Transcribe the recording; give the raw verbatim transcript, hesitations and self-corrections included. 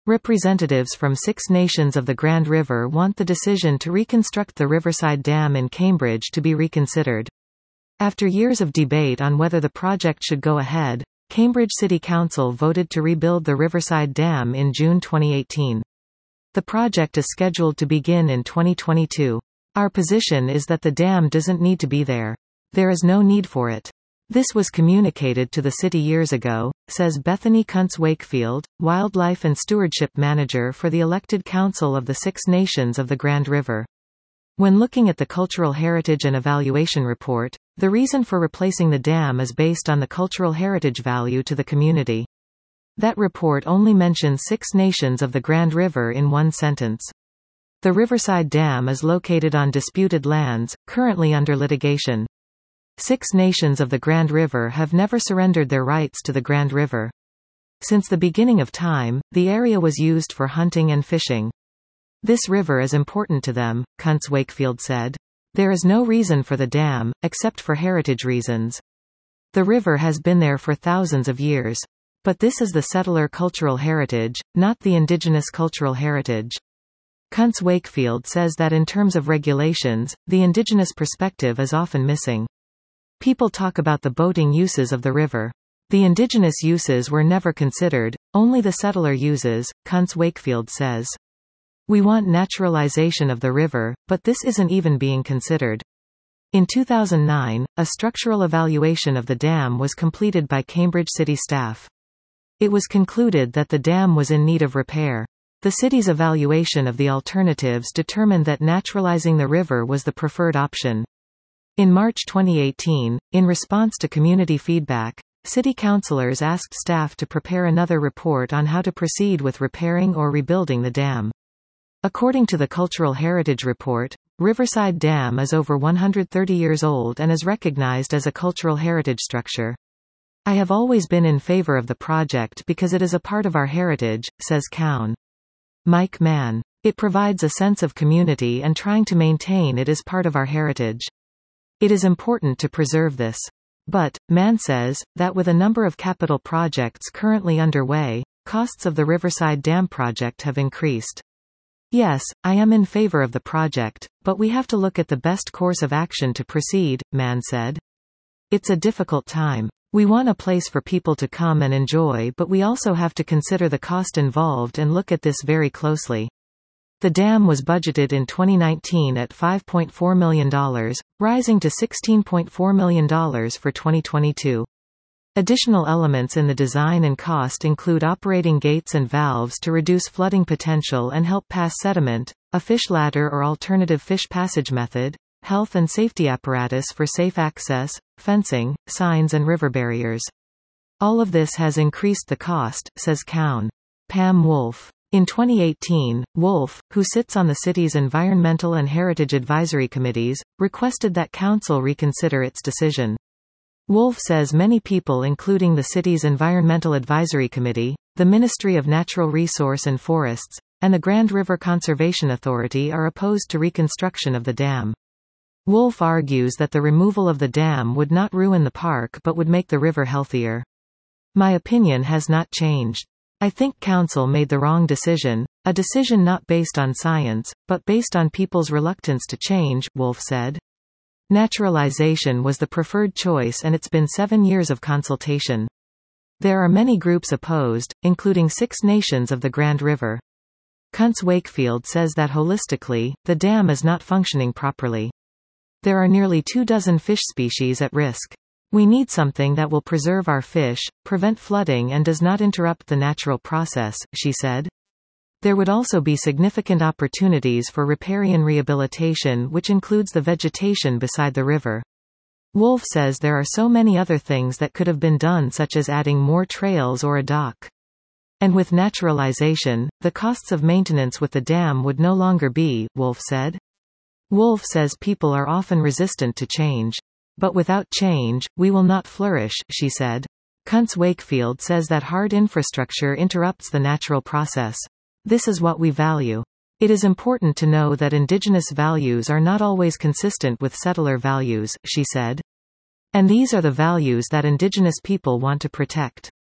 Representatives from six nations of the Grand River want the decision to reconstruct the Riverside Dam in Cambridge to be reconsidered. After years of debate on whether the project should go ahead, Cambridge City Council voted to rebuild the Riverside Dam in June twenty eighteen. The project is scheduled to begin in twenty twenty-two. Our position is that the dam doesn't need to be there. There is no need for it. This was communicated to the city years ago, says Bethany Kuntz Wakefield, Wildlife and Stewardship Manager for the elected Council of the Six Nations of the Grand River. When looking at the Cultural Heritage and Evaluation Report, the reason for replacing the dam is based on the cultural heritage value to the community. That report only mentions six nations of the Grand River in one sentence. The Riverside Dam is located on disputed lands, currently under litigation. Six nations of the Grand River have never surrendered their rights to the Grand River. Since the beginning of time, the area was used for hunting and fishing. This river is important to them, Kuntz Wakefield said. There is no reason for the dam, except for heritage reasons. The river has been there for thousands of years. But this is the settler cultural heritage, not the indigenous cultural heritage. Kuntz Wakefield says that in terms of regulations, the indigenous perspective is often missing. People talk about the boating uses of the river. The indigenous uses were never considered, only the settler uses, Kuntz Wakefield says. We want naturalization of the river, but this isn't even being considered. In two thousand nine, a structural evaluation of the dam was completed by Cambridge City staff. It was concluded that the dam was in need of repair. The city's evaluation of the alternatives determined that naturalizing the river was the preferred option. In March twenty eighteen, in response to community feedback, city councilors asked staff to prepare another report on how to proceed with repairing or rebuilding the dam. According to the Cultural Heritage Report, Riverside Dam is over one hundred thirty years old and is recognized as a cultural heritage structure. I have always been in favor of the project because it is a part of our heritage, says Cowan. Mike Mann. It provides a sense of community and trying to maintain it is part of our heritage. It is important to preserve this. But, Mann says, that with a number of capital projects currently underway, costs of the Riverside Dam project have increased. Yes, I am in favor of the project, but we have to look at the best course of action to proceed, Mann said. It's a difficult time. We want a place for people to come and enjoy, but we also have to consider the cost involved and look at this very closely. The dam was budgeted in twenty nineteen at five point four million dollars, rising to sixteen point four million dollars for twenty twenty-two. Additional elements in the design and cost include operating gates and valves to reduce flooding potential and help pass sediment, a fish ladder or alternative fish passage method, health and safety apparatus for safe access, fencing, signs and river barriers. All of this has increased the cost, says Cowan. Pam Wolf. In twenty eighteen, Wolf, who sits on the city's Environmental and Heritage Advisory Committees, requested that council reconsider its decision. Wolf says many people including the city's Environmental Advisory Committee, the Ministry of Natural Resource and Forests, and the Grand River Conservation Authority are opposed to reconstruction of the dam. Wolf argues that the removal of the dam would not ruin the park but would make the river healthier. My opinion has not changed. I think council made the wrong decision, a decision not based on science, but based on people's reluctance to change, Wolf said. Naturalization was the preferred choice and it's been seven years of consultation. There are many groups opposed, including six nations of the Grand River. Kuntz Wakefield says that holistically, the dam is not functioning properly. There are nearly two dozen fish species at risk. We need something that will preserve our fish, prevent flooding and does not interrupt the natural process, she said. There would also be significant opportunities for riparian rehabilitation, which includes the vegetation beside the river. Wolf says there are so many other things that could have been done, such as adding more trails or a dock. And with naturalization, the costs of maintenance with the dam would no longer be, Wolf said. Wolf says people are often resistant to change. But without change, we will not flourish, she said. Kuntz Wakefield says that hard infrastructure interrupts the natural process. This is what we value. It is important to know that indigenous values are not always consistent with settler values, she said. And these are the values that indigenous people want to protect.